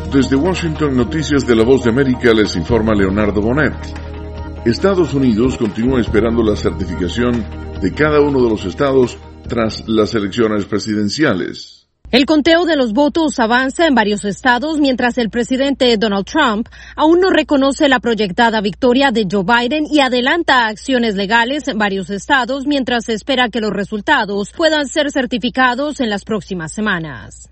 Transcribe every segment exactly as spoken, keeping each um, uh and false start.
Desde Washington, Noticias de la Voz de América, les informa Leonardo Bonet. Estados Unidos continúa esperando la certificación de cada uno de los estados tras las elecciones presidenciales. El conteo de los votos avanza en varios estados, mientras el presidente Donald Trump aún no reconoce la proyectada victoria de Joe Biden y adelanta acciones legales en varios estados, mientras se espera que los resultados puedan ser certificados en las próximas semanas.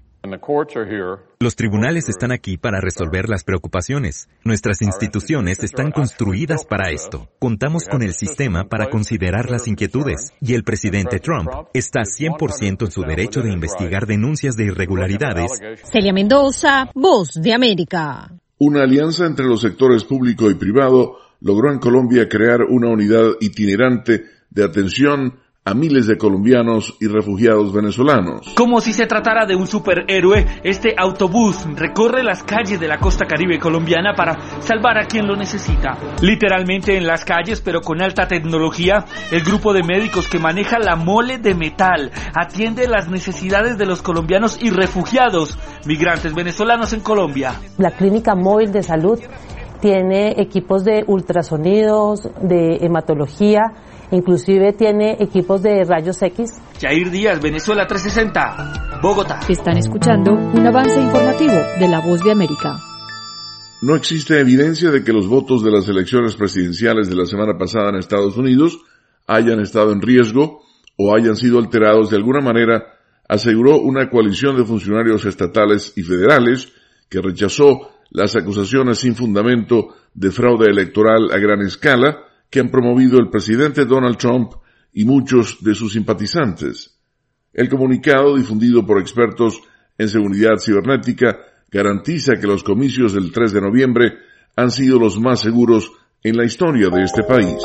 Los tribunales están aquí para resolver las preocupaciones. Nuestras instituciones están construidas para esto. Contamos con el sistema para considerar las inquietudes. Y el presidente Trump está cien por ciento en su derecho de investigar denuncias de irregularidades. Celia Mendoza, Voz de América. Una alianza entre los sectores público y privado logró en Colombia crear una unidad itinerante de atención a miles de colombianos y refugiados venezolanos. Como si se tratara de un superhéroe, este autobús recorre las calles de la costa caribe colombiana para salvar a quien lo necesita. Literalmente en las calles, pero con alta tecnología, el grupo de médicos que maneja la mole de metal atiende las necesidades de los colombianos y refugiados, migrantes venezolanos en Colombia. La clínica móvil de salud tiene equipos de ultrasonidos, de hematología, inclusive tiene equipos de rayos X. Jair Díaz, Venezuela trescientos sesenta, Bogotá. Están escuchando un avance informativo de La Voz de América. No existe evidencia de que los votos de las elecciones presidenciales de la semana pasada en Estados Unidos hayan estado en riesgo o hayan sido alterados de alguna manera, aseguró una coalición de funcionarios estatales y federales que rechazó las acusaciones sin fundamento de fraude electoral a gran escala que han promovido el presidente Donald Trump y muchos de sus simpatizantes. El comunicado, difundido por expertos en seguridad cibernética, garantiza que los comicios del tres de noviembre han sido los más seguros en la historia de este país.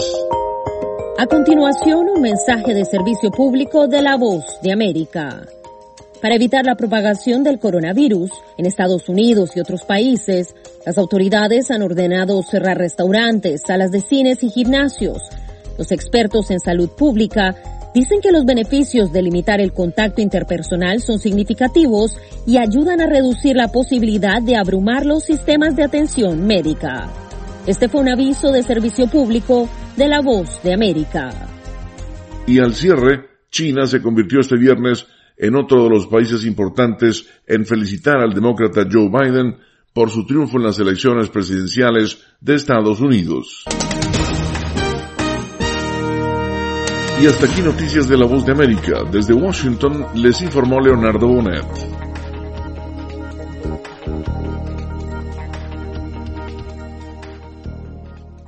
A continuación, un mensaje de servicio público de La Voz de América. Para evitar la propagación del coronavirus en Estados Unidos y otros países, las autoridades han ordenado cerrar restaurantes, salas de cines y gimnasios. Los expertos en salud pública dicen que los beneficios de limitar el contacto interpersonal son significativos y ayudan a reducir la posibilidad de abrumar los sistemas de atención médica. Este fue un aviso de servicio público de La Voz de América. Y al cierre, China se convirtió este viernes en otro de los países importantes en felicitar al demócrata Joe Biden por su triunfo en las elecciones presidenciales de Estados Unidos. Y hasta aquí Noticias de La Voz de América. Desde Washington les informó Leonardo Bonet.